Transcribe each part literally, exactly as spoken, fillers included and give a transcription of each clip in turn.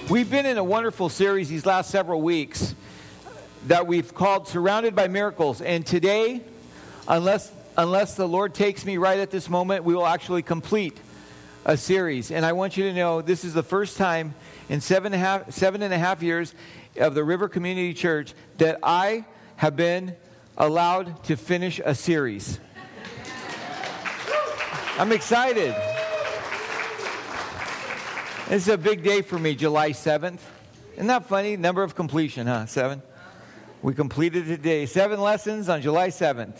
We've been in a wonderful series these last several weeks that we've called Surrounded by Miracles. And today, unless unless the Lord takes me right at this moment, we will actually complete a series. And I want you to know this is the first time in seven and a half, seven and a half years of the River Community Church that I have been allowed to finish a series. I'm excited. This is a big day for me, July seventh. Isn't that funny? Number of completion, huh? Seven. We completed today. Seven lessons on July seventh.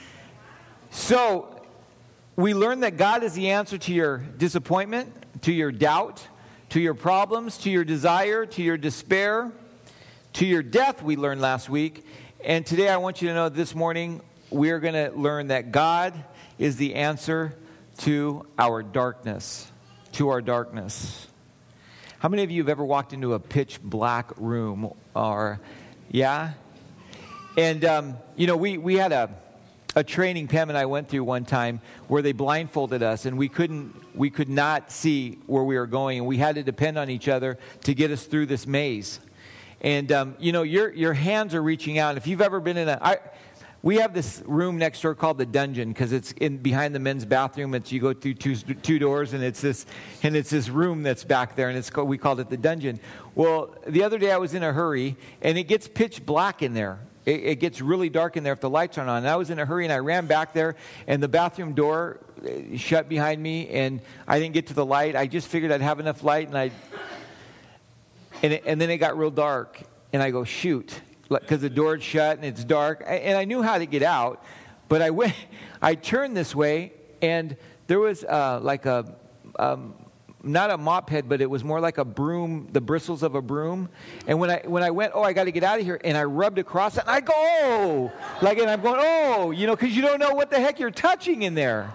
So, we learned that God is the answer to your disappointment, to your doubt, to your problems, to your desire, to your despair, to your death, we learned last week. And today I want you to know this morning we are going to learn that God is the answer to our darkness, to our darkness. How many of you have ever walked into a pitch black room or, yeah? And, um, you know, we, we had a, a training Pam and I went through one time where they blindfolded us and we couldn't, we could not see where we were going. And we had to depend on each other to get us through this maze. And, um, you know, your your hands are reaching out. If you've ever been in a... I, we have this room next door called the dungeon because it's in behind the men's bathroom. It's you go through two two doors and it's this and it's this room that's back there and it's called, we called it the dungeon. Well, the other day I was in a hurry and it gets pitch black in there. It, it gets really dark in there if the lights aren't on. And I was in a hurry and I ran back there and the bathroom door shut behind me and I didn't get to the light. I just figured I'd have enough light and I and it, and then it got real dark and I go shoot. Because the door's shut and it's dark. And I knew how to get out. But I went, I turned this way, and there was uh, like a, um, not a mop head, but it was more like a broom, the bristles of a broom. And when I when I went, oh, I got to get out of here, and I rubbed across it, and I go, oh! Like, and I'm going, oh, you know, because you don't know what the heck you're touching in there.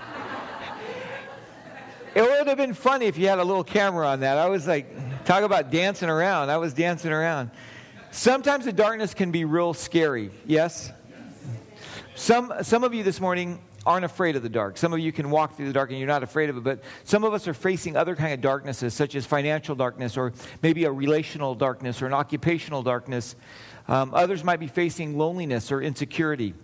It would have been funny if you had a little camera on that. I was like, talk about dancing around. I was dancing around. Sometimes the darkness can be real scary, yes? Some some of you this morning aren't afraid of the dark. Some of you can walk through the dark and you're not afraid of it, but some of us are facing other kind of darknesses, such as financial darkness or maybe a relational darkness or an occupational darkness. Um, others might be facing loneliness or insecurity.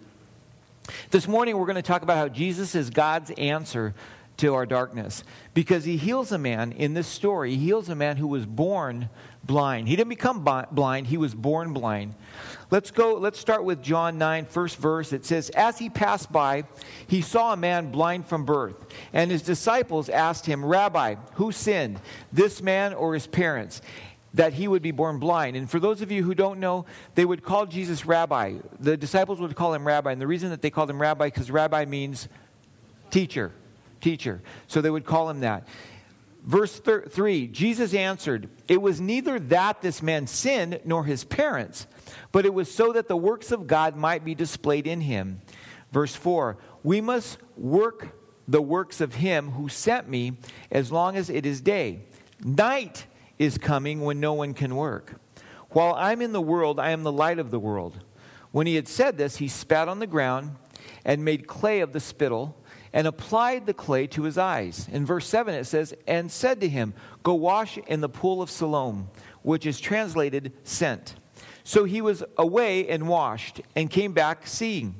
This morning we're going to talk about how Jesus is God's answer to our darkness. Because he heals a man in this story. He heals a man who was born blind. He didn't become blind. He was born blind. Let's go. Let's start with John nine, first verse. It says, as he passed by, he saw a man blind from birth. And his disciples asked him, Rabbi, who sinned, this man or his parents, that he would be born blind? And for those of you who don't know, they would call Jesus Rabbi. The disciples would call him Rabbi. And the reason that they called him Rabbi, because Rabbi means teacher. Teacher. So they would call him that. Verse thir- three, Jesus answered, it was neither that this man sinned nor his parents, but it was so that the works of God might be displayed in him. Verse four, we must work the works of him who sent me as long as it is day. Night is coming when no one can work. While I'm in the world, I am the light of the world. When he had said this, he spat on the ground and made clay of the spittle and applied the clay to his eyes. In verse seven it says, and said to him, go wash in the pool of Siloam, which is translated sent. So he was away and washed and came back seeing.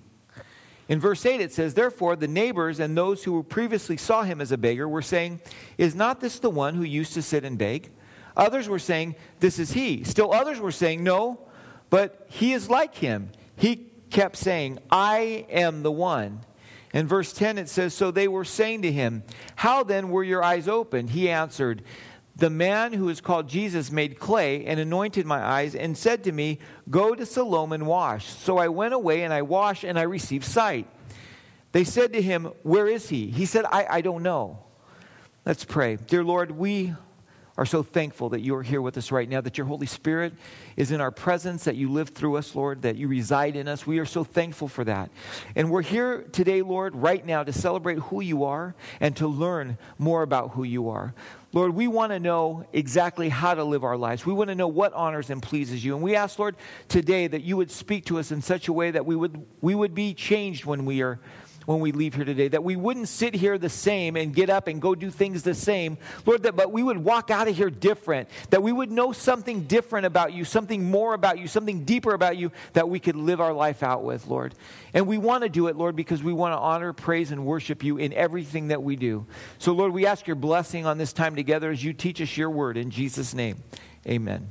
In verse eight it says, therefore the neighbors and those who previously saw him as a beggar were saying, is not this the one who used to sit and beg? Others were saying, this is he. Still others were saying, no, but he is like him. He kept saying, I am the one. In verse ten it says, so they were saying to him, how then were your eyes opened? He answered, the man who is called Jesus made clay and anointed my eyes and said to me, go to Siloam and wash. So I went away and I washed and I received sight. They said to him, where is he? He said, I, I don't know. Let's pray. Dear Lord, we are so thankful that you are here with us right now, that your Holy Spirit is in our presence, that you live through us, Lord, that you reside in us. We are so thankful for that. And we're here today, Lord, right now to celebrate who you are and to learn more about who you are. Lord, we want to know exactly how to live our lives. We want to know what honors and pleases you. And we ask, Lord, today that you would speak to us in such a way that we would we would be changed when we are when we leave here today, that we wouldn't sit here the same and get up and go do things the same, Lord, that but we would walk out of here different, that we would know something different about you, something more about you, something deeper about you that we could live our life out with, Lord. And we want to do it, Lord, because we want to honor, praise, and worship you in everything that we do. So, Lord, we ask your blessing on this time together as you teach us your word. In Jesus' name, amen.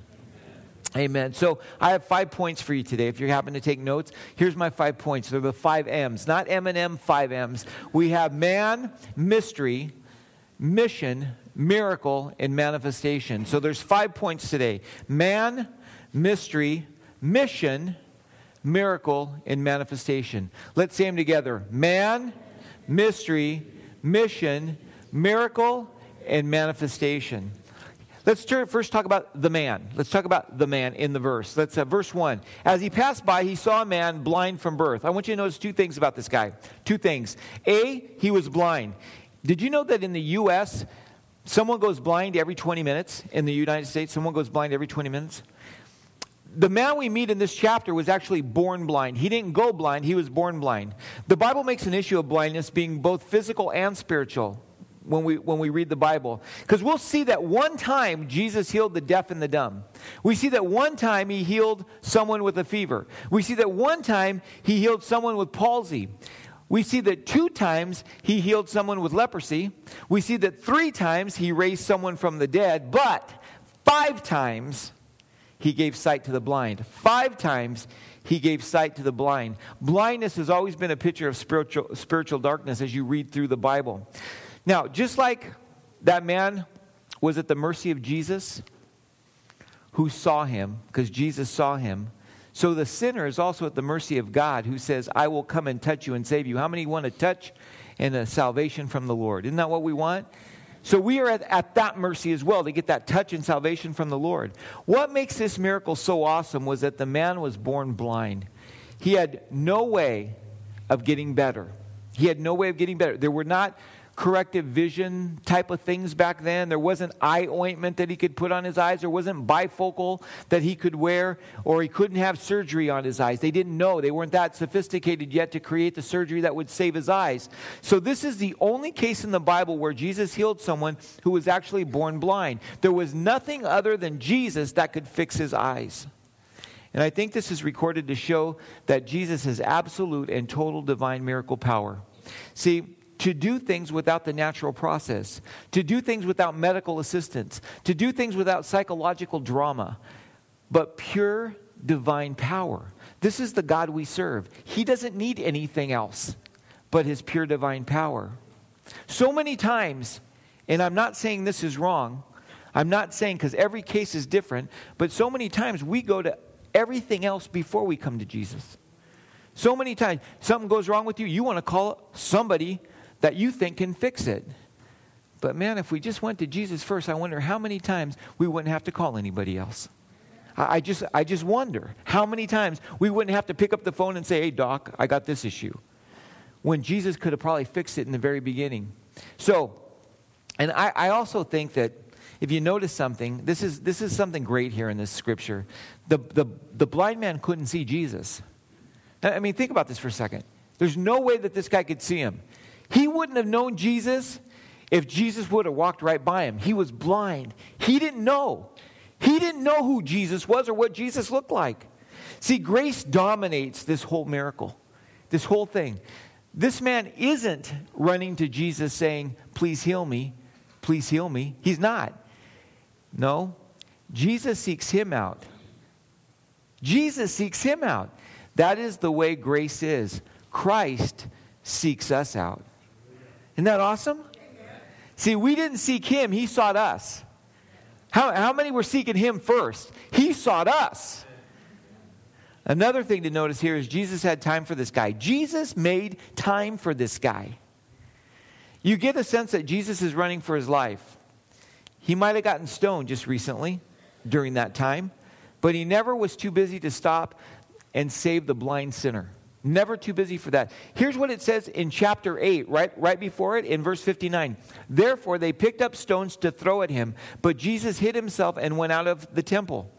Amen. So I have five points for you today. If you happen to take notes, here's my five points. They're the five M's, not M and M, five M's. We have man, mystery, mission, miracle, and manifestation. So there's five points today. Man, mystery, mission, miracle, and manifestation. Let's say them together. Man, mystery, mission, miracle, and manifestation. Let's turn, first talk about the man. Let's talk about the man in the verse. Let's uh, verse one. As he passed by, he saw a man blind from birth. I want you to notice two things about this guy. Two things. A, he was blind. Did you know that in the U S, someone goes blind every twenty minutes? In the United States, someone goes blind every twenty minutes? The man we meet in this chapter was actually born blind. He didn't go blind, he was born blind. The Bible makes an issue of blindness being both physical and spiritual when we when we read the Bible. Because we'll see that one time Jesus healed the deaf and the dumb. We see that one time he healed someone with a fever. We see that one time he healed someone with palsy. We see that two times he healed someone with leprosy. We see that three times he raised someone from the dead. But five times he gave sight to the blind. Five times he gave sight to the blind. Blindness has always been a picture of spiritual, spiritual darkness as you read through the Bible. Now, just like that man was at the mercy of Jesus who saw him, because Jesus saw him, so the sinner is also at the mercy of God who says, I will come and touch you and save you. How many want a touch and a salvation from the Lord? Isn't that what we want? So we are at, at that mercy as well to get that touch and salvation from the Lord. What makes this miracle so awesome was that the man was born blind. He had no way of getting better. He had no way of getting better. There were not corrective vision type of things back then. There wasn't eye ointment that he could put on his eyes. There wasn't bifocal that he could wear, or he couldn't have surgery on his eyes. They didn't know. They weren't that sophisticated yet to create the surgery that would save his eyes. So this is the only case in the Bible where Jesus healed someone who was actually born blind. There was nothing other than Jesus that could fix his eyes. And I think this is recorded to show that Jesus has absolute and total divine miracle power. See, to do things without the natural process, to do things without medical assistance, to do things without psychological drama, but pure divine power. This is the God we serve. He doesn't need anything else but his pure divine power. So many times, and I'm not saying this is wrong, I'm not saying, because every case is different, but so many times we go to everything else before we come to Jesus. So many times, something goes wrong with you, you want to call somebody that you think can fix it. But man, if we just went to Jesus first, I wonder how many times we wouldn't have to call anybody else. I, I just I just wonder how many times we wouldn't have to pick up the phone and say, hey, doc, I got this issue. When Jesus could have probably fixed it in the very beginning. So, and I, I also think that if you notice something, this is this is something great here in this scripture. The, the, the blind man couldn't see Jesus. I mean, think about this for a second. There's no way that this guy could see him. He wouldn't have known Jesus if Jesus would have walked right by him. He was blind. He didn't know. He didn't know who Jesus was or what Jesus looked like. See, grace dominates this whole miracle, this whole thing. This man isn't running to Jesus saying, please heal me, please heal me. He's not. No, Jesus seeks him out. Jesus seeks him out. That is the way grace is. Christ seeks us out. Isn't that awesome? See, we didn't seek him, he sought us. How, how many were seeking him first? He sought us. Another thing to notice here is Jesus had time for this guy. Jesus made time for this guy. You get a sense that Jesus is running for his life. He might have gotten stoned just recently during that time, but he never was too busy to stop and save the blind sinner. Never too busy for that. Here's what it says in chapter eight, right, right before it, in verse fifty-nine. Therefore they picked up stones to throw at him, but Jesus hid himself and went out of the temple.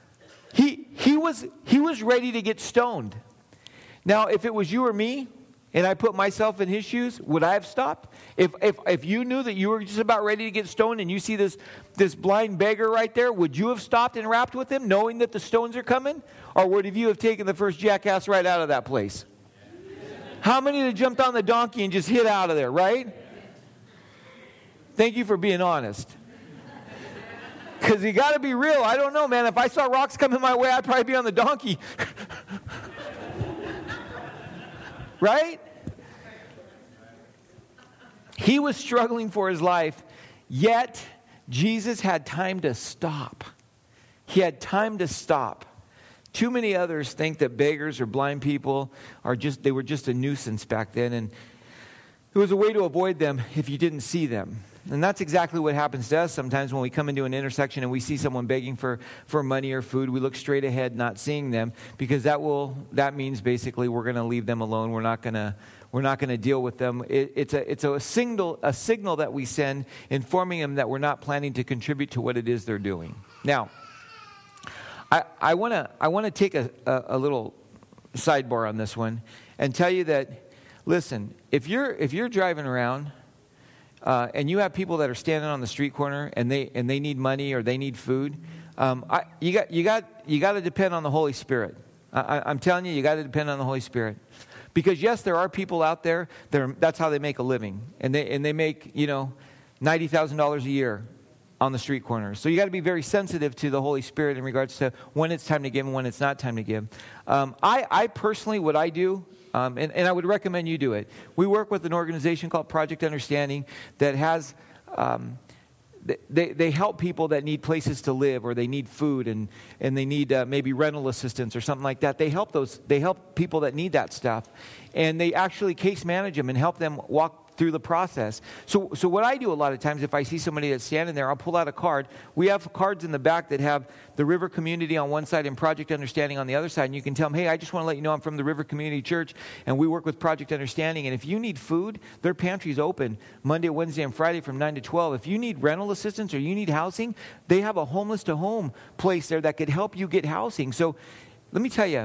He, he, was, he was ready to get stoned. Now, if it was you or me, and I put myself in his shoes, would I have stopped? If if if you knew that you were just about ready to get stoned and you see this, this blind beggar right there, would you have stopped and rapped with him knowing that the stones are coming? Or would you have taken the first jackass right out of that place? How many have jumped on the donkey and just hit out of there, right? Thank you for being honest. Because you got to be real. I don't know, man. If I saw rocks coming my way, I'd probably be on the donkey. Right? He was struggling for his life, yet Jesus had time to stop. He had time to stop. Too many others think that beggars or blind people are just, they were just a nuisance back then, and it was a way to avoid them if you didn't see them. And that's exactly what happens to us sometimes when we come into an intersection and we see someone begging for, for money or food. We look straight ahead, not seeing them, because that will that means basically we're going to leave them alone. We're not going to we're not going to deal with them. It, it's a it's a signal a signal that we send, informing them that we're not planning to contribute to what it is they're doing. Now, I want to I want to take a, a, a little sidebar on this one and tell you that, listen, if you're if you're driving around uh, and you have people that are standing on the street corner and they and they need money or they need food, um, I, you got you got you got to depend on the Holy Spirit. I, I'm telling you, you got to depend on the Holy Spirit, because yes, there are people out there that are, that's how they make a living, and they and they make you know ninety thousand dollars a year on the street corners. So you got to be very sensitive to the Holy Spirit in regards to when it's time to give and when it's not time to give. Um, I, I personally, what I do, um, and, and I would recommend you do it. We work with an organization called Project Understanding that has, um, they, they help people that need places to live, or they need food, and, and they need uh, maybe rental assistance or something like that. They help those, they help people that need that stuff. And they actually case manage them and help them walk through the process. So so what I do a lot of times, if I see somebody that's standing there, I'll pull out a card. We have cards in the back that have the River Community on one side and Project Understanding on the other side. And you can tell them, hey, I just want to let you know I'm from the River Community Church, and we work with Project Understanding. And if you need food, their pantry's open Monday, Wednesday, and Friday from nine to twelve. If you need rental assistance or you need housing, they have a homeless to home place there that could help you get housing. So let me tell you,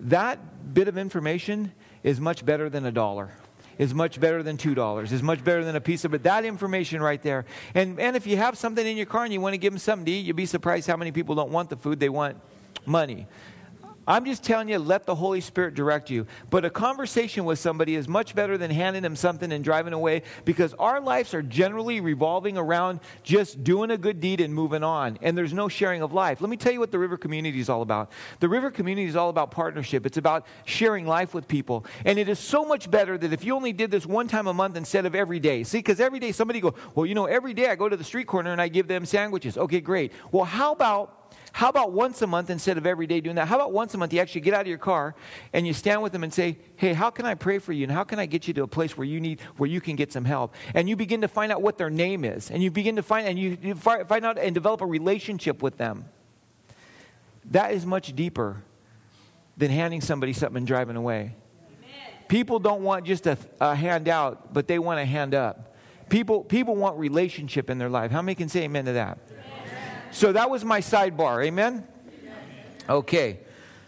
that bit of information is much better than a dollar. Is much better than two dollars, is much better than a piece of it. That information right there. And and if you have something in your car and you want to give them something to eat, you'll be surprised how many people don't want the food, they want money. I'm just telling you, let the Holy Spirit direct you. But a conversation with somebody is much better than handing them something and driving away, because our lives are generally revolving around just doing a good deed and moving on. And there's no sharing of life. Let me tell you what the River Community is all about. The River Community is all about partnership. It's about sharing life with people. And it is so much better that if you only did this one time a month instead of every day. See, because every day somebody go, well, you know, every day I go to the street corner and I give them sandwiches. Okay, great. Well, how about How about once a month instead of every day doing that? How about once a month you actually get out of your car and you stand with them and say, hey, how can I pray for you? And how can I get you to a place where you need, where you can get some help? And you begin to find out what their name is. And you begin to find, and you, you find out and develop a relationship with them. That is much deeper than handing somebody something and driving away. Amen. People don't want just a, a handout, but they want a hand up. People, people want relationship in their life. How many can say amen to that? So that was my sidebar. Amen? Okay.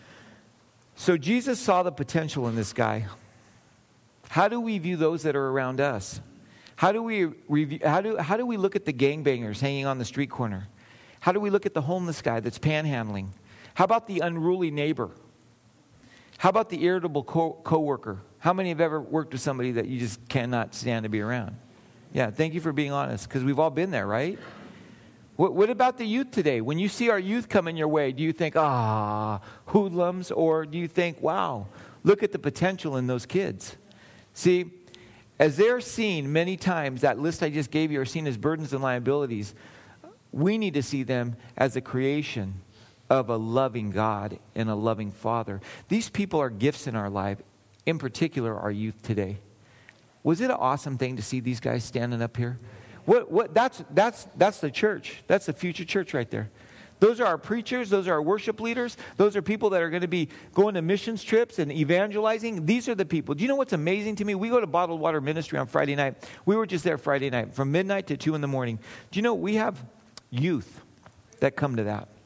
So Jesus saw the potential in this guy. How do we view those that are around us? How do we review, how do how do we look at the gangbangers hanging on the street corner? How do we look at the homeless guy that's panhandling? How about the unruly neighbor? How about the irritable co- coworker? How many have ever worked with somebody that you just cannot stand to be around? Yeah, thank you for being honest, because we've all been there, right? What, what about the youth today? When you see our youth coming your way, do you think, ah, hoodlums? Or do you think, wow, look at the potential in those kids? See, as they're seen many times, that list I just gave you are seen as burdens and liabilities. We need to see them as a creation of a loving God and a loving Father. These people are gifts in our life, in particular our youth today. Was it an awesome thing to see these guys standing up here? What, what, that's, that's, that's the church. That's the future church right there. Those are our preachers. Those are our worship leaders. Those are people that are going to be going to missions trips and evangelizing. These are the people. Do you know what's amazing to me? We go to Bottled Water Ministry on Friday night. We were just there Friday night from midnight to two in the morning. Do you know we have youth that come to that?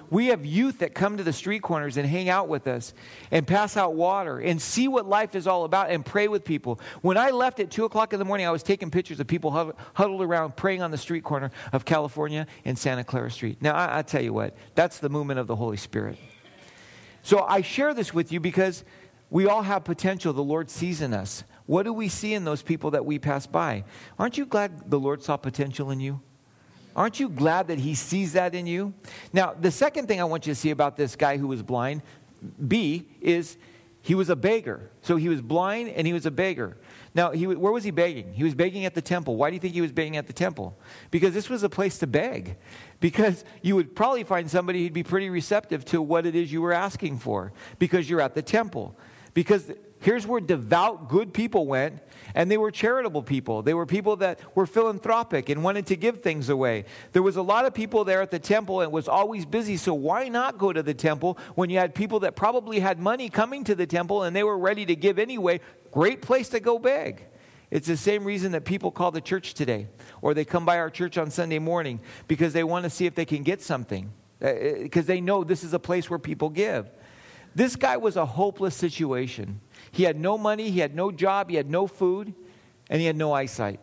we have youth that come to the street corners and hang out with us and pass out water and see what life is all about and pray with people. When I left at two o'clock in the morning, I was taking pictures of people huddled, huddled around praying on the street corner of California and Santa Clara Street. Now, I, I tell you what, that's the movement of the Holy Spirit. So I share this with you because we all have potential. The Lord sees in us. What do we see in those people that we pass by? Aren't you glad the Lord saw potential in you? Aren't you glad that he sees that in you? Now, the second thing I want you to see about this guy who was blind, B, is he was a beggar. So he was blind and he was a beggar. Now, he, where was he begging? He was begging at the temple. Why do you think he was begging at the temple? Because this was a place to beg. Because you would probably find somebody who'd be pretty receptive to what it is you were asking for. Because you're at the temple. Because here's where devout, good people went, and they were charitable people. They were people that were philanthropic and wanted to give things away. There was a lot of people there at the temple, and it was always busy, so why not go to the temple when you had people that probably had money coming to the temple, and they were ready to give anyway? Great place to go beg. It's the same reason that people call the church today, or they come by our church on Sunday morning, because they want to see if they can get something, because they know this is a place where people give. This guy was a hopeless situation. He had no money, he had no job, he had no food, and he had no eyesight.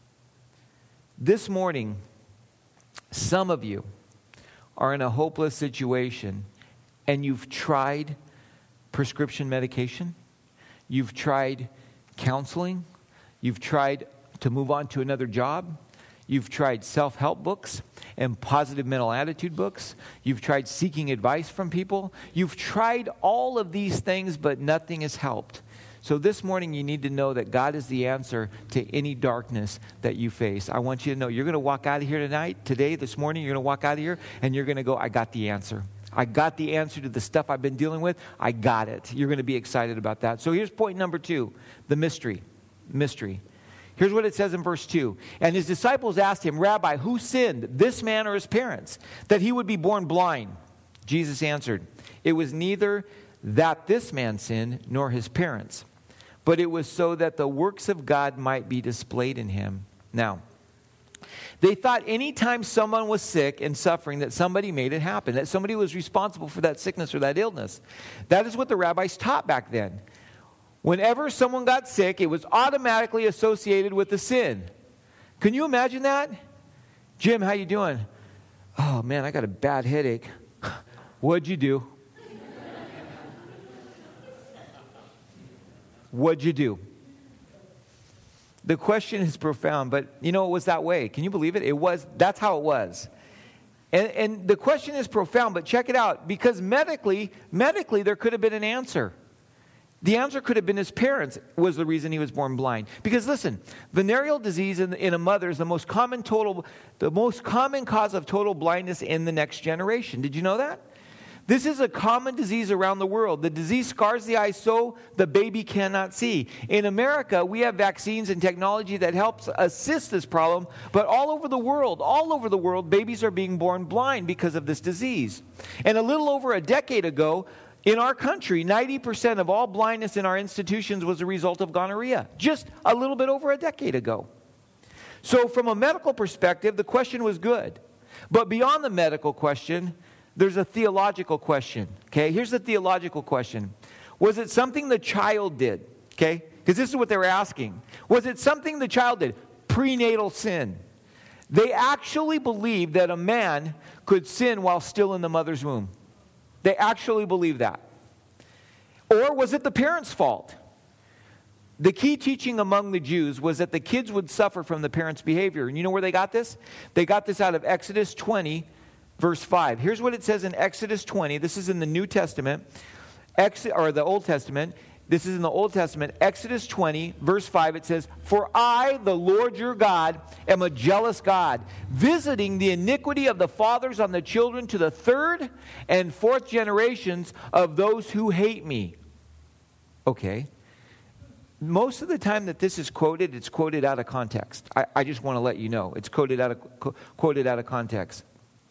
This morning, some of you are in a hopeless situation, and you've tried prescription medication, you've tried counseling, you've tried to move on to another job, you've tried self-help books and positive mental attitude books. You've tried seeking advice from people. You've tried all of these things, but nothing has helped. So this morning you need to know that God is the answer to any darkness that you face. I want you to know you're going to walk out of here tonight, today, this morning, you're going to walk out of here and you're going to go, I got the answer. I got the answer to the stuff I've been dealing with. I got it. You're going to be excited about that. So here's point number two, the mystery. Mystery. Here's what it says in verse two. And his disciples asked him, Rabbi, who sinned, this man or his parents, that he would be born blind? Jesus answered, it was neither that this man sinned nor his parents, but it was so that the works of God might be displayed in him. Now, they thought anytime someone was sick and suffering that somebody made it happen, that somebody was responsible for that sickness or that illness. That is what the rabbis taught back then. Whenever someone got sick, it was automatically associated with the sin. Can you imagine that? Jim, how you doing? Oh, man, I got a bad headache. What'd you do? What'd you do? The question is profound, but you know, it was that way. Can you believe it? It was, that's how it was. And, and the question is profound, but check it out. Because medically, medically, there could have been an answer. The answer could have been his parents was the reason he was born blind. Because listen, venereal disease in, in a mother is the most common total, the most common cause of total blindness in the next generation. Did you know that? This is a common disease around the world. The disease scars the eye so the baby cannot see. In America, we have vaccines and technology that helps assist this problem, but all over the world, all over the world, babies are being born blind because of this disease. And a little over a decade ago, in our country, ninety percent of all blindness in our institutions was a result of gonorrhea, just a little bit over a decade ago. So from a medical perspective, the question was good. But beyond the medical question, there's a theological question. Okay, here's the theological question. Was it something the child did? Okay, because this is what they were asking. Was it something the child did? Prenatal sin. They actually believed that a man could sin while still in the mother's womb. They actually believe that. Or was it the parents' fault? The key teaching among the Jews was that the kids would suffer from the parents' behavior. And you know where they got this? They got this out of Exodus twenty, verse five. Here's what it says in Exodus twenty. This is in the New Testament, Ex- or the Old Testament. This is in the Old Testament. Exodus twenty, verse five, it says, For I, the Lord your God, am a jealous God, visiting the iniquity of the fathers on the children to the third and fourth generations of those who hate me. Okay. Most of the time that this is quoted, it's quoted out of context. I, I just want to let you know. It's quoted out of, co- quoted out of context.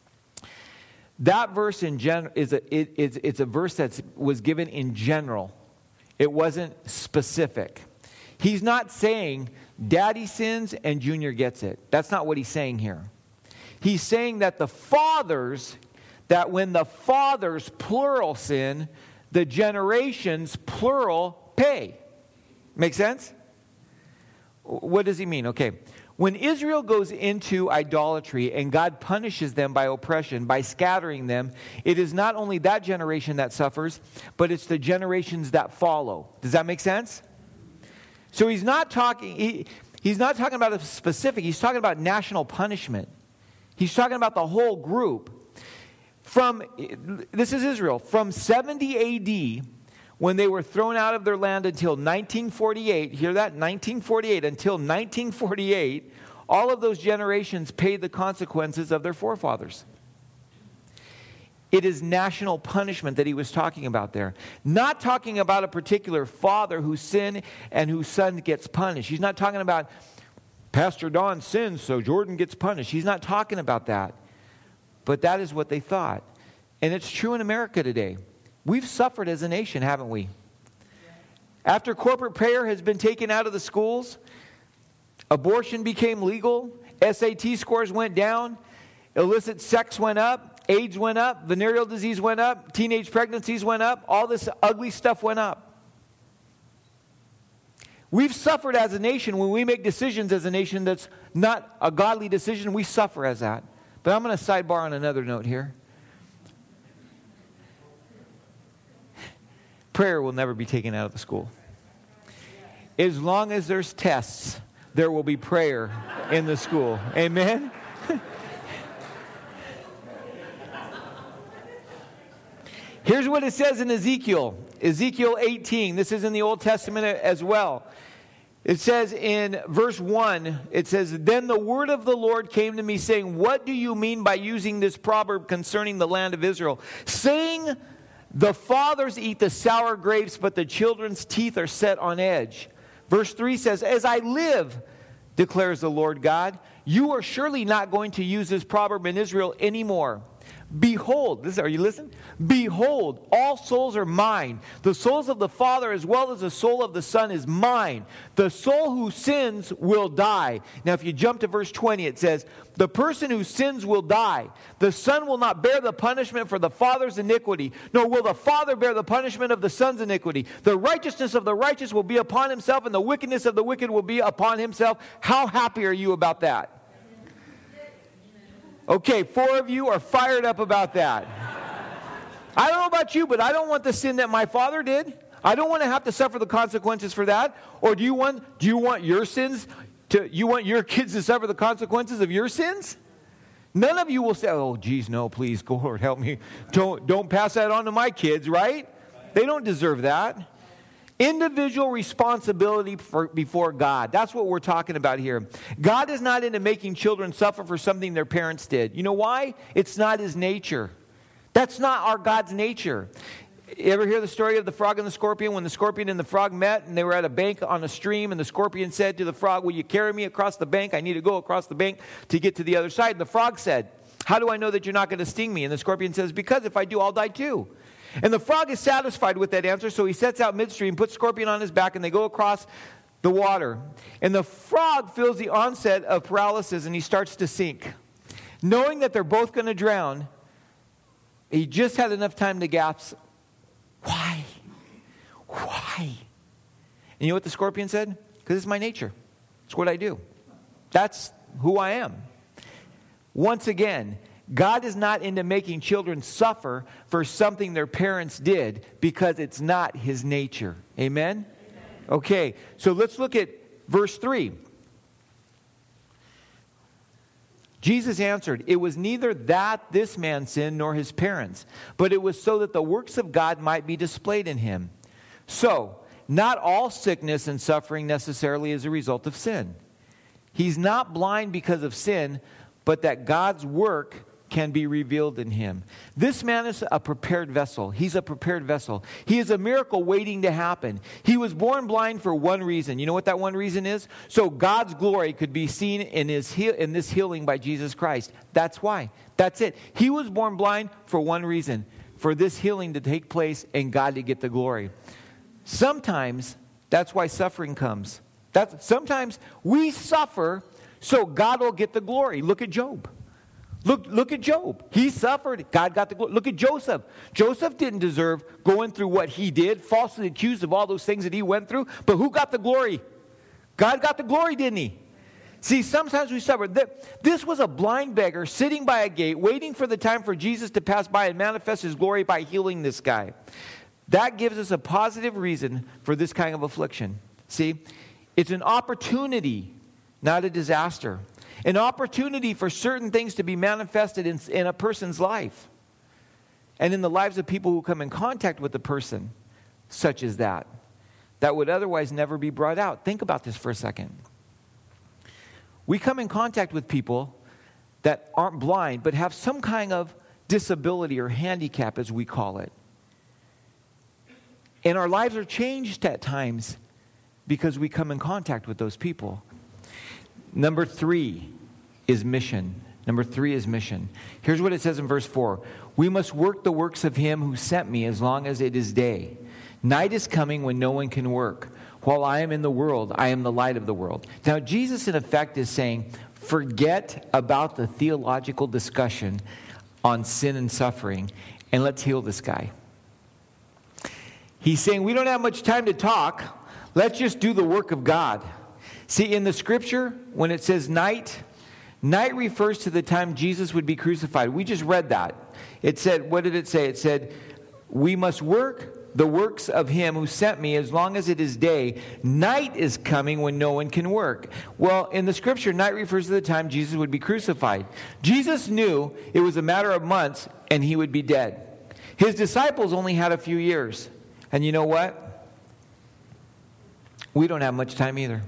That verse in gen- is a, it, it's, it's a verse that was given in general. It wasn't specific. He's not saying daddy sins and junior gets it. That's not what he's saying here. He's saying that the fathers, that when the fathers, plural, sin, the generations, plural, pay. Make sense? What does he mean? Okay. When Israel goes into idolatry and God punishes them by oppression, by scattering them, it is not only that generation that suffers, but it's the generations that follow. Does that make sense? So he's not talking, he, he's not talking about a specific, he's talking about national punishment. He's talking about the whole group. From, this is Israel, from seventy A D, when they were thrown out of their land until nineteen forty-eight, hear that? nineteen forty-eight, until nineteen forty-eight, all of those generations paid the consequences of their forefathers. It is national punishment that he was talking about there. Not talking about a particular father who sinned and whose son gets punished. He's not talking about Pastor Don sins, so Jordan gets punished. He's not talking about that. But that is what they thought. And it's true in America today. We've suffered as a nation, haven't we? After corporate prayer has been taken out of the schools, abortion became legal, S A T scores went down, illicit sex went up, AIDS went up, venereal disease went up, teenage pregnancies went up, all this ugly stuff went up. We've suffered as a nation when we make decisions as a nation that's not a godly decision. We suffer as that. But I'm going to sidebar on another note here. Prayer will never be taken out of the school. As long as there's tests, there will be prayer in the school. Amen? Here's what it says in Ezekiel. Ezekiel eighteen. This is in the Old Testament as well. It says in verse one, it says, "Then the word of the Lord came to me, saying, what do you mean by using this proverb concerning the land of Israel? Saying, the fathers eat the sour grapes, but the children's teeth are set on edge." Verse three says, "As I live, declares the Lord God, you are surely not going to use this proverb in Israel anymore. Behold," this, are you listening? "Behold, all souls are mine. The souls of the Father as well as the soul of the Son is mine. The soul who sins will die." Now if you jump to verse twenty, it says, "The person who sins will die. The Son will not bear the punishment for the Father's iniquity, nor will the Father bear the punishment of the Son's iniquity. The righteousness of the righteous will be upon himself, and the wickedness of the wicked will be upon himself." How happy are you about that? Okay, four of you are fired up about that. I don't know about you, but I don't want the sin that my father did. I don't want to have to suffer the consequences for that. Or do you want do you want your sins to you want your kids to suffer the consequences of your sins? None of you will say, "Oh, geez, no, please, Lord, help me. Don't don't pass that on to my kids," right? They don't deserve that. Individual responsibility for, before God. That's what we're talking about here. God is not into making children suffer for something their parents did. You know why? It's not his nature. That's not our God's nature. You ever hear the story of the frog and the scorpion? When the scorpion and the frog met and they were at a bank on a stream, and the scorpion said to the frog, "Will you carry me across the bank? I need to go across the bank to get to the other side." And the frog said, "How do I know that you're not going to sting me?" And the scorpion says, "Because if I do, I'll die too." And the frog is satisfied with that answer, so he sets out midstream, puts Scorpion on his back, and they go across the water. And the frog feels the onset of paralysis, and he starts to sink. Knowing that they're both going to drown, he just had enough time to gasp, "Why? Why?" And you know what the scorpion said? "Because it's my nature. It's what I do. That's who I am." Once again, God is not into making children suffer for something their parents did, because it's not his nature. Amen? Amen. Okay, so let's look at verse three. Jesus answered, "It was neither that this man sinned nor his parents, but it was so that the works of God might be displayed in him. So, not all sickness and suffering necessarily is a result of sin. He's not blind because of sin, but that God's work can be revealed in him." This man is a prepared vessel. He's a prepared vessel. He is a miracle waiting to happen. He was born blind for one reason. You know what that one reason is? So God's glory could be seen in his he- in this healing by Jesus Christ. That's why. That's it. He was born blind for one reason, for this healing to take place and God to get the glory. Sometimes that's why suffering comes. That's, sometimes we suffer so God will get the glory. Look at Job. Look, look at Job. He suffered. God got the glory. Look at Joseph. Joseph didn't deserve going through what he did, falsely accused of all those things that he went through. But who got the glory? God got the glory, didn't he? See, sometimes we suffer. This was a blind beggar sitting by a gate, waiting for the time for Jesus to pass by and manifest his glory by healing this guy. That gives us a positive reason for this kind of affliction. See, it's an opportunity, not a disaster. An opportunity for certain things to be manifested in, in a person's life and in the lives of people who come in contact with the person, such as that, that would otherwise never be brought out. Think about this for a second. We come in contact with people that aren't blind but have some kind of disability or handicap, as we call it. And our lives are changed at times because we come in contact with those people. Number three is mission. Number three is mission. Here's what it says in verse four. We must work the works of him who sent me as long as it is day. Night is coming when no one can work. While I am in the world, I am the light of the world. Now, Jesus, in effect, is saying, forget about the theological discussion on sin and suffering, and let's heal this guy. He's saying, we don't have much time to talk. Let's just do the work of God. See, in the scripture, when it says night, night refers to the time Jesus would be crucified. We just read that. It said, what did it say? It said, we must work the works of him who sent me as long as it is day. Night is coming when no one can work. Well, in the scripture, night refers to the time Jesus would be crucified. Jesus knew it was a matter of months and he would be dead. His disciples only had a few years. And you know what? We don't have much time either.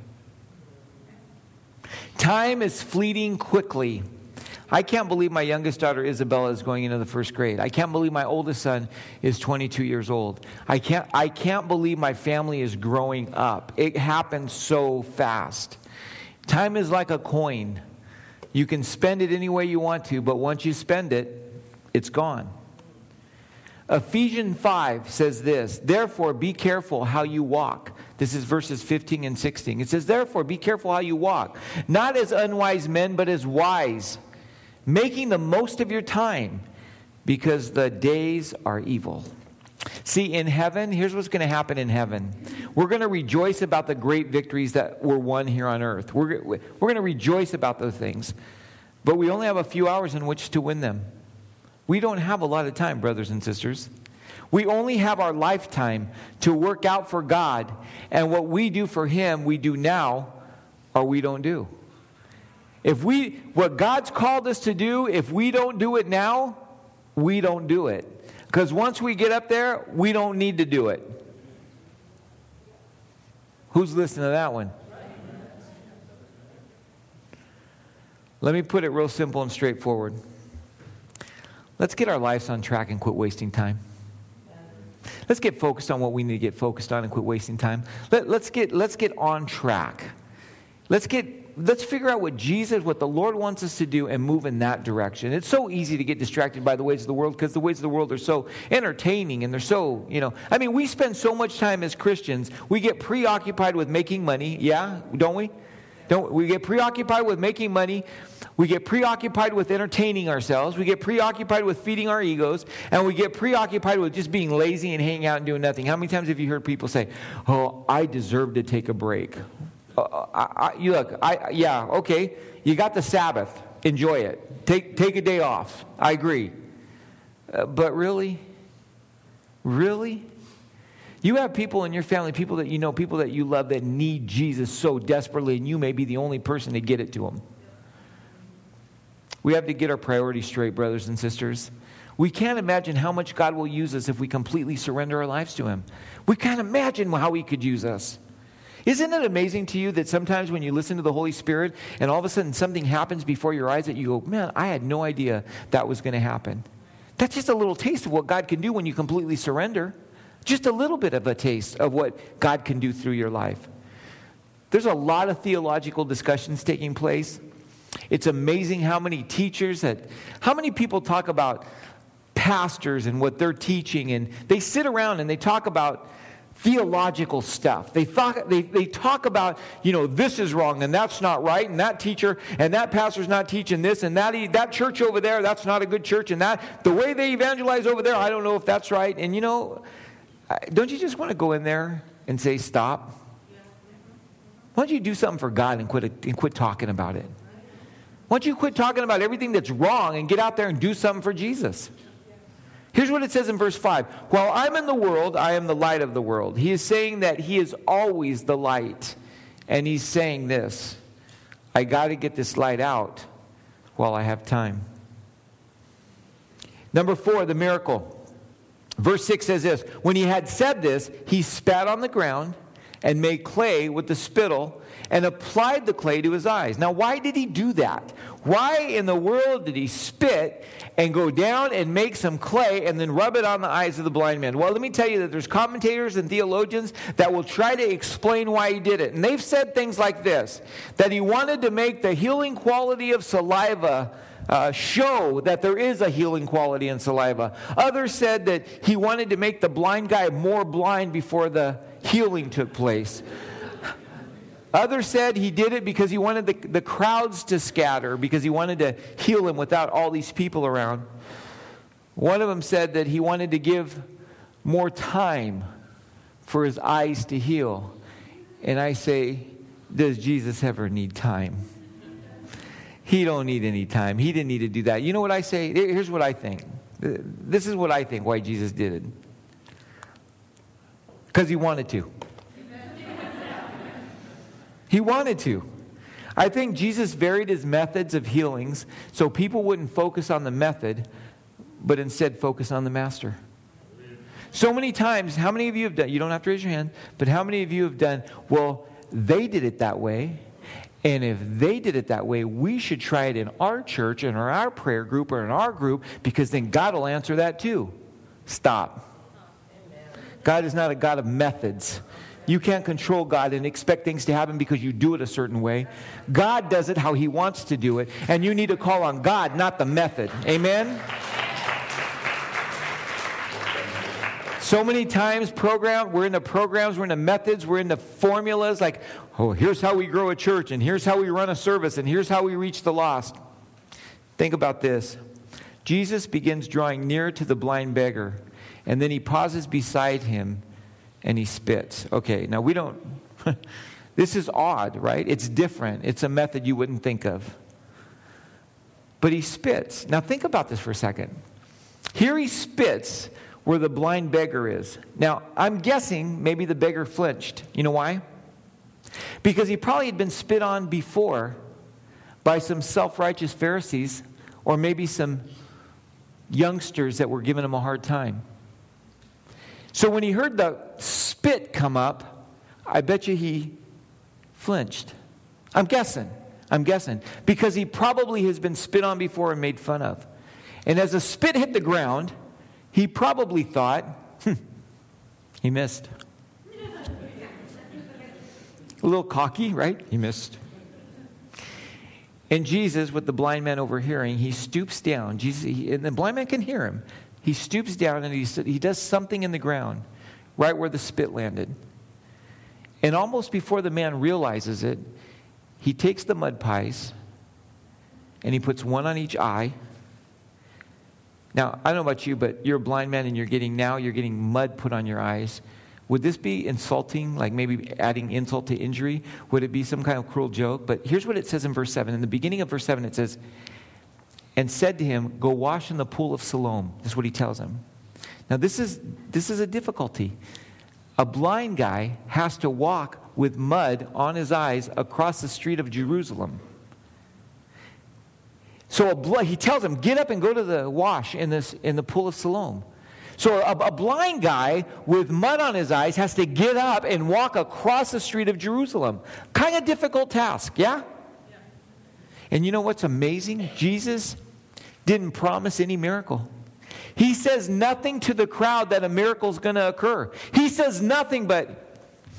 Time is fleeting quickly. I can't believe my youngest daughter Isabella is going into the first grade. I can't believe my oldest son is twenty-two years old. I can't, I can't believe my family is growing up. It happens so fast. Time is like a coin. You can spend it any way you want to, but once you spend it, it's gone. Ephesians five says this, therefore be careful how you walk. This is verses fifteen and sixteen. It says, therefore be careful how you walk, not as unwise men, but as wise, making the most of your time, because the days are evil. See, in heaven, here's what's going to happen in heaven. We're going to rejoice about the great victories that were won here on earth. We're, we're going to rejoice about those things. But we only have a few hours in which to win them. We don't have a lot of time, brothers and sisters. We only have our lifetime to work out for God. And what we do for him, we do now, or we don't do. If we, what God's called us to do, if we don't do it now, we don't do it. Because once we get up there, we don't need to do it. Who's listening to that one? Let me put it real simple and straightforward. Let's get our lives on track and quit wasting time. Let's get focused on what we need to get focused on and quit wasting time. Let, let's get let's get on track. Let's get let's figure out what Jesus, what the Lord wants us to do, and move in that direction. It's so easy to get distracted by the ways of the world because the ways of the world are so entertaining and they're so, you know. I mean, we spend so much time as Christians. We get preoccupied with making money. Yeah, don't we? Don't we get preoccupied with making money? We get preoccupied with entertaining ourselves. We get preoccupied with feeding our egos. And we get preoccupied with just being lazy and hanging out and doing nothing. How many times have you heard people say, oh, I deserve to take a break? Uh, I, I, you look, I, yeah, okay. You got the Sabbath. Enjoy it. Take, take a day off. I agree. Uh, but really? Really? You have people in your family, people that you know, people that you love that need Jesus so desperately, and you may be the only person to get it to them. We have to get our priorities straight, brothers and sisters. We can't imagine how much God will use us if we completely surrender our lives to him. We can't imagine how he could use us. Isn't it amazing to you that sometimes when you listen to the Holy Spirit and all of a sudden something happens before your eyes that you go, man, I had no idea that was going to happen. That's just a little taste of what God can do when you completely surrender. Just a little bit of a taste of what God can do through your life. There's a lot of theological discussions taking place. It's amazing how many teachers, that, how many people talk about pastors and what they're teaching, and they sit around and they talk about theological stuff. They talk, they, they talk about, you know, this is wrong and that's not right, and that teacher and that pastor's not teaching this, and that that church over there, that's not a good church, and that the way they evangelize over there, I don't know if that's right. And you know, don't you just want to go in there and say, stop? Why don't you do something for God and quit and quit talking about it? Why don't you quit talking about everything that's wrong and get out there and do something for Jesus? Here's what it says in verse five. While I'm in the world, I am the light of the world. He is saying that he is always the light. And he's saying this, I got to get this light out while I have time. Number four, the miracle. Verse six says this. When he had said this, he spat on the ground and made clay with the spittle and applied the clay to his eyes. Now, why did he do that? Why in the world did he spit and go down and make some clay and then rub it on the eyes of the blind man? Well, let me tell you that there's commentators and theologians that will try to explain why he did it. And they've said things like this, that he wanted to make the healing quality of saliva uh, show that there is a healing quality in saliva. Others said that he wanted to make the blind guy more blind before the healing took place. Others said he did it because he wanted the, the crowds to scatter, because he wanted to heal him without all these people around. One of them said that he wanted to give more time for his eyes to heal. And I say, does Jesus ever need time? He don't need any time. He didn't need to do that. You know what I say? Here's what I think. This is what I think why Jesus did it. Because he wanted to. He wanted to. I think Jesus varied his methods of healings so people wouldn't focus on the method, but instead focus on the master. So many times, how many of you have done, you don't have to raise your hand, but how many of you have done, well, they did it that way, and if they did it that way, we should try it in our church, in our prayer group, or in our group, because then God will answer that too. Stop. God is not a God of methods. You can't control God and expect things to happen because you do it a certain way. God does it how he wants to do it, and you need to call on God, not the method. Amen? So many times program, we're in the programs, we're in the methods, we're in the formulas like, oh, here's how we grow a church, and here's how we run a service, and here's how we reach the lost. Think about this. Jesus begins drawing near to the blind beggar, and then he pauses beside him and he spits. Okay, now we don't, this is odd, right? It's different. It's a method you wouldn't think of. But he spits. Now think about this for a second. Here he spits where the blind beggar is. Now, I'm guessing maybe the beggar flinched. You know why? Because he probably had been spit on before by some self-righteous Pharisees, or maybe some youngsters that were giving him a hard time. So when he heard the spit come up, I bet you he flinched. I'm guessing. I'm guessing. Because he probably has been spit on before and made fun of. And as the spit hit the ground, he probably thought, hmm, he missed. A little cocky, right? He missed. And Jesus, with the blind man overhearing, he stoops down. Jesus, he, and the blind man can hear him. He stoops down and he, he does something in the ground, right where the spit landed. And almost before the man realizes it, he takes the mud pies and he puts one on each eye. Now, I don't know about you, but you're a blind man and you're getting, now you're getting mud put on your eyes. Would this be insulting, like maybe adding insult to injury? Would it be some kind of cruel joke? But here's what it says in verse seven. In the beginning of verse seven, it says, and said to him, go wash in the pool of Siloam. This is what he tells him. Now, this is this is a difficulty. A blind guy has to walk with mud on his eyes across the street of Jerusalem. So a bl- he tells him, get up and go to the wash in this in the pool of Siloam. So a, a blind guy with mud on his eyes has to get up and walk across the street of Jerusalem. Kind of difficult task, yeah? And you know what's amazing? Jesus didn't promise any miracle. He says nothing to the crowd that a miracle is going to occur. He says nothing but,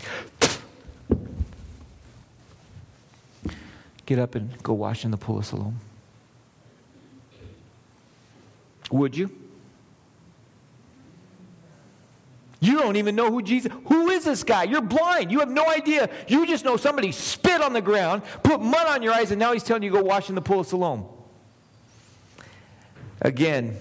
get up and go wash in the pool of Siloam. Would you? You don't even know who Jesus, who is this guy? You're blind. You have no idea. You just know somebody spit on the ground, put mud on your eyes, and now he's telling you to go wash in the pool of Siloam. Again,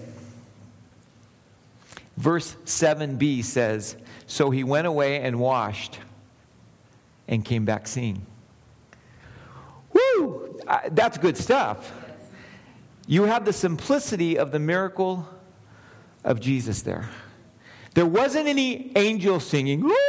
verse seven b says, so he went away and washed and came back seeing. Woo! Uh, that's good stuff. You have the simplicity of the miracle of Jesus there. There wasn't any angel singing, woo!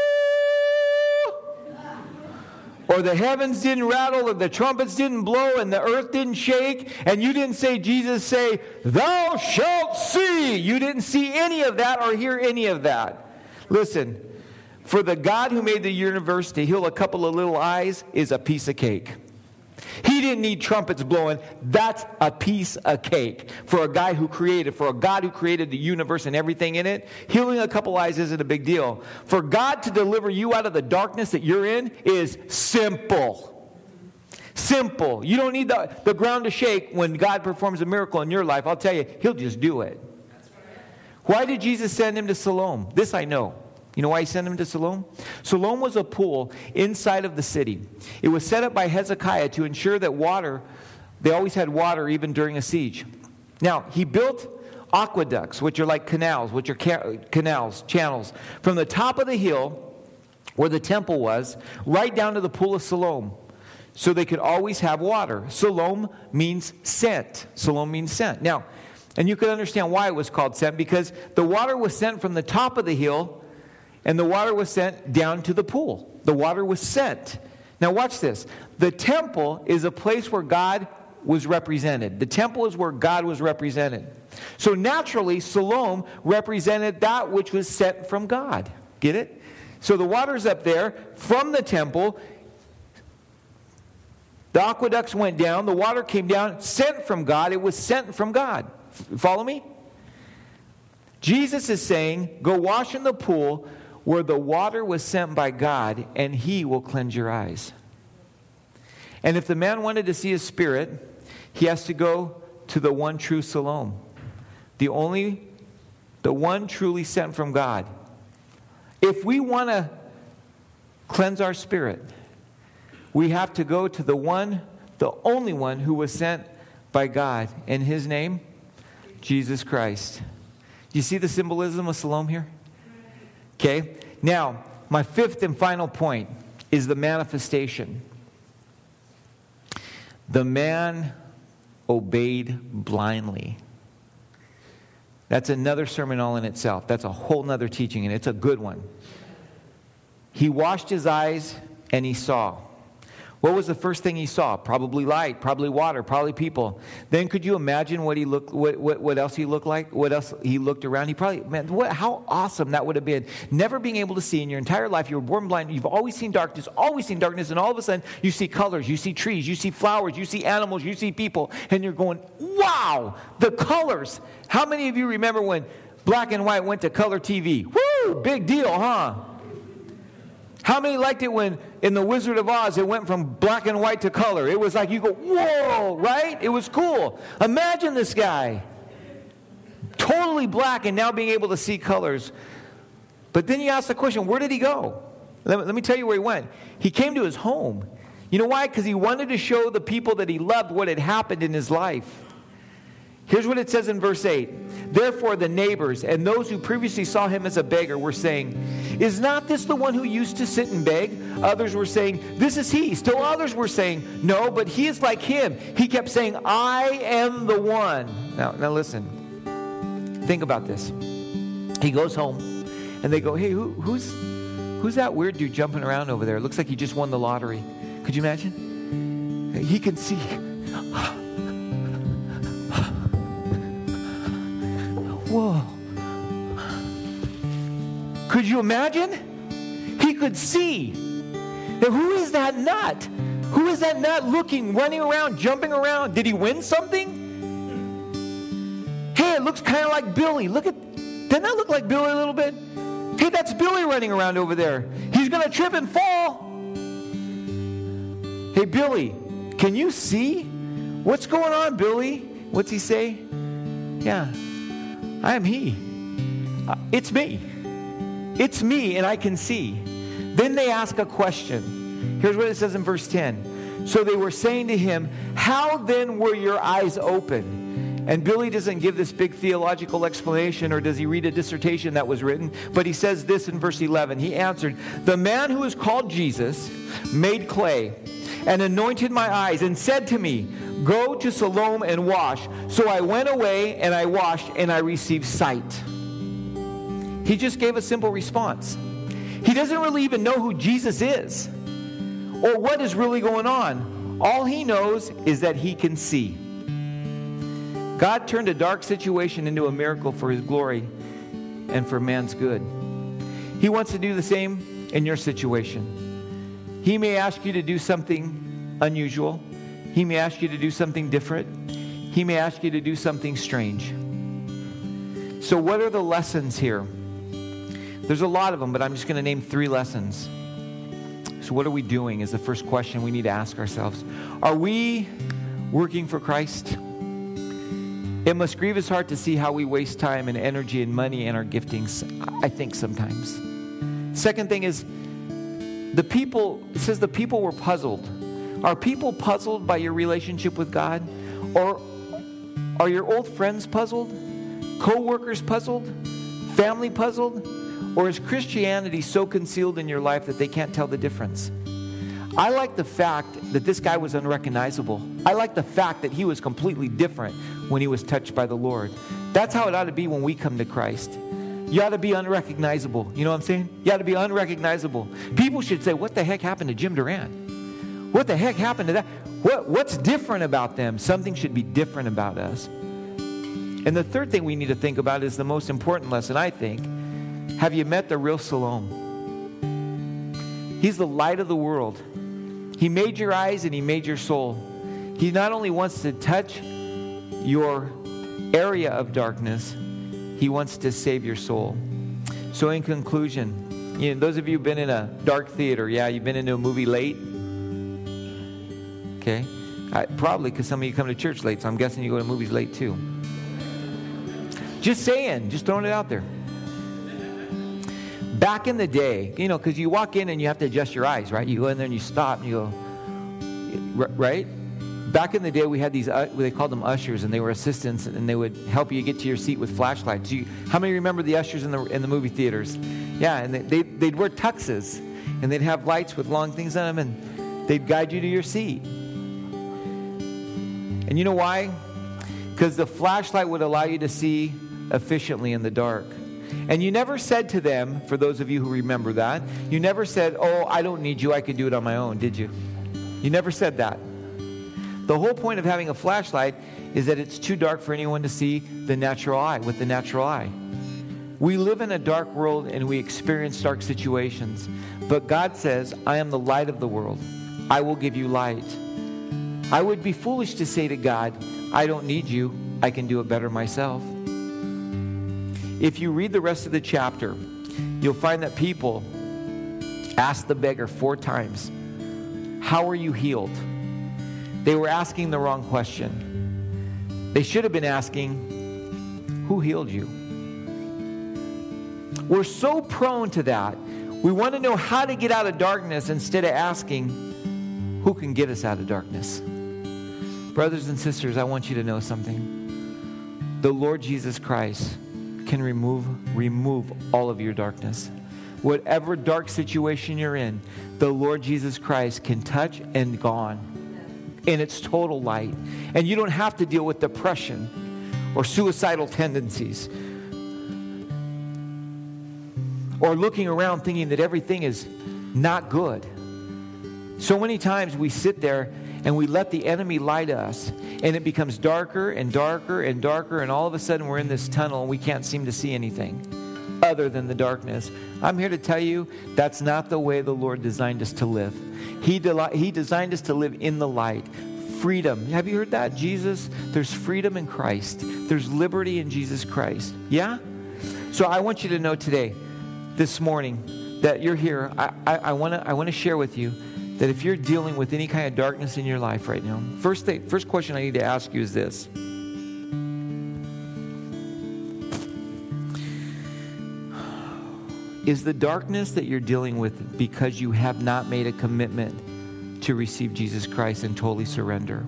Or the heavens didn't rattle, or the trumpets didn't blow, and the earth didn't shake, and you didn't say, Jesus say, thou shalt see. You didn't see any of that or hear any of that. Listen, for the God who made the universe to heal a couple of little eyes is a piece of cake. He didn't need trumpets blowing. That's a piece of cake. For a guy who created, for a God who created the universe and everything in it, healing a couple eyes isn't a big deal. For God to deliver you out of the darkness that you're in is simple. Simple. You don't need the, the ground to shake when God performs a miracle in your life. I'll tell you, he'll just do it. Why did Jesus send him to Siloam? This I know. You know why he sent him to Siloam? Siloam was a pool inside of the city. It was set up by Hezekiah to ensure that water, they always had water even during a siege. Now, he built aqueducts, which are like canals, which are ca- canals, channels, from the top of the hill where the temple was, right down to the pool of Siloam, so they could always have water. Siloam means sent. Siloam means sent. Now, and you can understand why it was called sent, because the water was sent from the top of the hill, and the water was sent down to the pool. The water was sent. Now watch this. The temple is a place where God was represented. The temple is where God was represented. So naturally, Siloam represented that which was sent from God. Get it? So the water's up there from the temple. The aqueducts went down. The water came down, sent from God. It was sent from God. Follow me? Jesus is saying, go wash in the pool where the water was sent by God, and he will cleanse your eyes. And if the man wanted to see his spirit, he has to go to the one true Siloam. The only, the one truly sent from God. If we want to cleanse our spirit, we have to go to the one, the only one who was sent by God. And his name, Jesus Christ. Do you see the symbolism of Siloam here? Okay. Now, my fifth and final point is the manifestation. The man obeyed blindly. That's another sermon all in itself. That's a whole nother teaching, and it's a good one. He washed his eyes, and he saw. What was the first thing he saw? Probably light, probably water, probably people. Then could you imagine what he looked, what, what, what else he looked like? What else he looked around? He probably, man, what, how awesome that would have been. Never being able to see in your entire life. You were born blind. You've always seen darkness, always seen darkness. And all of a sudden, you see colors, you see trees, you see flowers, you see animals, you see people. And you're going, wow, the colors. How many of you remember when black and white went to color T V? Woo, big deal, huh? How many liked it when in The Wizard of Oz it went from black and white to color? It was like you go, whoa, right? It was cool. Imagine this guy. Totally black and now being able to see colors. But then you ask the question, where did he go? Let me, let me tell you where he went. He came to his home. You know why? Because he wanted to show the people that he loved what had happened in his life. Here's what it says in verse eight. Therefore the neighbors and those who previously saw him as a beggar were saying, is not this the one who used to sit and beg? Others were saying, this is he. Still others were saying, no, but he is like him. He kept saying, I am the one. Now, now listen. Think about this. He goes home and they go, hey, who, who's, who's that weird dude jumping around over there? It looks like he just won the lottery. Could you imagine? He can see. Whoa. Could you imagine? He could see. Now, who is that nut? Who is that nut looking, running around, jumping around? Did he win something? Hey, it looks kind of like Billy. Look at, doesn't that look like Billy a little bit? Hey, that's Billy running around over there. He's going to trip and fall. Hey, Billy, can you see? What's going on, Billy? What's he say? Yeah. I am he. Uh, it's me. It's me, and I can see. Then they ask a question. Here's what it says in verse ten. So they were saying to him, how then were your eyes open? And Billy doesn't give this big theological explanation, or does he read a dissertation that was written, but he says this in verse eleven. He answered, the man who is called Jesus made clay and anointed my eyes and said to me, go to Siloam and wash. So I went away and I washed and I received sight. He just gave a simple response. He doesn't really even know who Jesus is or what is really going on. All he knows is that he can see. God turned a dark situation into a miracle for his glory and for man's good. He wants to do the same in your situation. He may ask you to do something unusual. He may ask you to do something different. He may ask you to do something strange. So what are the lessons here? There's a lot of them, but I'm just going to name three lessons. So what are we doing is the first question we need to ask ourselves. Are we working for Christ? It must grieve his heart to see how we waste time and energy and money and our giftings, I think sometimes. Second thing is, the people, it says the people were puzzled. Are people puzzled by your relationship with God? Or are your old friends puzzled? Co-workers puzzled? Family puzzled? Or is Christianity so concealed in your life that they can't tell the difference? I like the fact that this guy was unrecognizable. I like the fact that he was completely different when he was touched by the Lord. That's how it ought to be when we come to Christ. You ought to be unrecognizable. You know what I'm saying? You ought to be unrecognizable. People should say, what the heck happened to Jim Durant? What the heck happened to that? What, what's different about them? Something should be different about us. And the third thing we need to think about is the most important lesson, I think. Have you met the real Siloam? He's the light of the world. He made your eyes and he made your soul. He not only wants to touch your area of darkness, he wants to save your soul. So in conclusion, you know, those of you who've been in a dark theater, yeah, you've been into a movie late. Okay. I, probably because some of you come to church late, so I'm guessing you go to movies late too. Just saying, just throwing it out there. Back in the day, you know, because you walk in and you have to adjust your eyes, right? You go in there and you stop and you go, right? Back in the day, we had these, uh, they called them ushers, and they were assistants, and they would help you get to your seat with flashlights. You, how many remember the ushers in the in the movie theaters? Yeah, and they, they, they'd wear tuxes, and they'd have lights with long things on them, and they'd guide you to your seat. And you know why? Because the flashlight would allow you to see efficiently in the dark. And you never said to them, for those of you who remember that, you never said, oh, I don't need you, I can do it on my own, did you? You never said that. The whole point of having a flashlight is that it's too dark for anyone to see the natural eye, with the natural eye. We live in a dark world and we experience dark situations. But God says, I am the light of the world. I will give you light. I would be foolish to say to God, I don't need you, I can do it better myself. If you read the rest of the chapter, you'll find that people asked the beggar four times, how are you healed? They were asking the wrong question. They should have been asking, who healed you? We're so prone to that. We want to know how to get out of darkness instead of asking, who can get us out of darkness? Brothers and sisters, I want you to know something. The Lord Jesus Christ can remove, remove all of your darkness. Whatever dark situation you're in, the Lord Jesus Christ can touch and gone. In its total light. And you don't have to deal with depression or suicidal tendencies or looking around thinking that everything is not good. So many times we sit there and we let the enemy lie to us, and it becomes darker and darker and darker, and all of a sudden we're in this tunnel and we can't seem to see anything other than the darkness. I'm here to tell you that's not the way the Lord designed us to live. He, de- he designed us to live in the light. Freedom. Have you heard that? Jesus, there's freedom in Christ. There's liberty in Jesus Christ. Yeah? So I want you to know today, this morning, that you're here. I, I, I want to I want to share with you that if you're dealing with any kind of darkness in your life right now, first thing, first question I need to ask you is this. Is the darkness that you're dealing with because you have not made a commitment to receive Jesus Christ and totally surrender?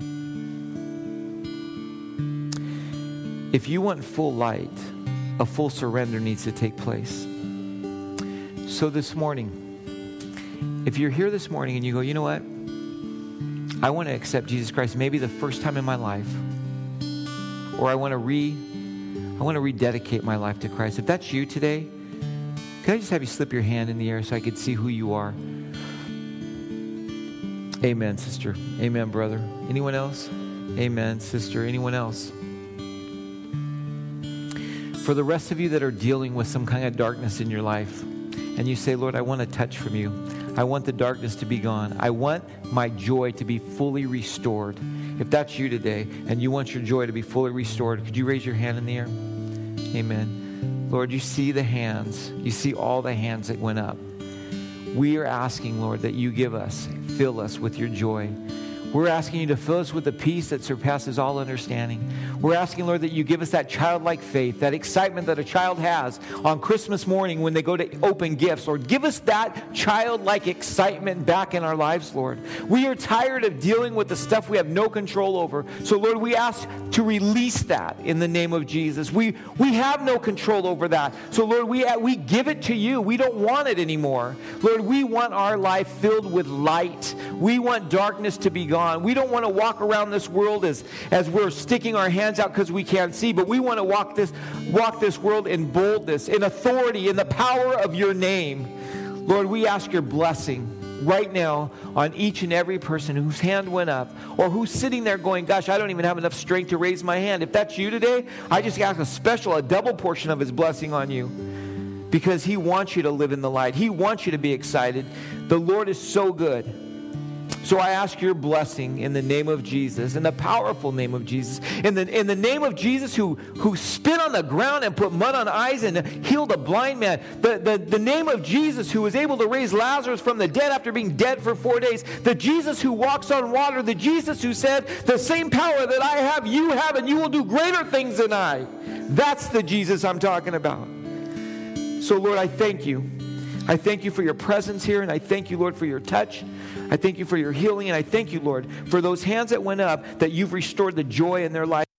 If you want full light, a full surrender needs to take place. So this morning, if you're here this morning and you go, you know what? I want to accept Jesus Christ maybe the first time in my life, or I want to re, I want to rededicate my life to Christ. If that's you today, can I just have you slip your hand in the air so I could see who you are? Amen, sister. Amen, brother. Anyone else? Amen, sister. Anyone else? For the rest of you that are dealing with some kind of darkness in your life, and you say, Lord, I want a touch from you. I want the darkness to be gone. I want my joy to be fully restored. If that's you today, and you want your joy to be fully restored, could you raise your hand in the air? Amen. Lord, you see the hands. You see all the hands that went up. We are asking, Lord, that you give us, fill us with your joy. We're asking you to fill us with the peace that surpasses all understanding. We're asking, Lord, that you give us that childlike faith, that excitement that a child has on Christmas morning when they go to open gifts. Lord, give us that childlike excitement back in our lives, Lord. We are tired of dealing with the stuff we have no control over. So, Lord, we ask to release that in the name of Jesus. We we have no control over that. So, Lord, we, we give it to you. We don't want it anymore. Lord, we want our life filled with light. We want darkness to be gone. We don't want to walk around this world as, as we're sticking our hands out because we can't see, but we want to walk this, walk this world in boldness, in authority, in the power of your name. Lord, we ask your blessing right now on each and every person whose hand went up or who's sitting there going, gosh, I don't even have enough strength to raise my hand. If that's you today, I just ask a special, a double portion of his blessing on you, because he wants you to live in the light. He wants you to be excited. The Lord is so good. So I ask your blessing in the name of Jesus, in the powerful name of Jesus, in the in the name of Jesus who, who spit on the ground and put mud on eyes and healed a blind man. The, the, the name of Jesus who was able to raise Lazarus from the dead after being dead for four days. The Jesus who walks on water. The Jesus who said, the same power that I have, you have, and you will do greater things than I. That's the Jesus I'm talking about. So Lord, I thank you. I thank you for your presence here, and I thank you, Lord, for your touch. I thank you for your healing, and I thank you, Lord, for those hands that went up, that you've restored the joy in their life.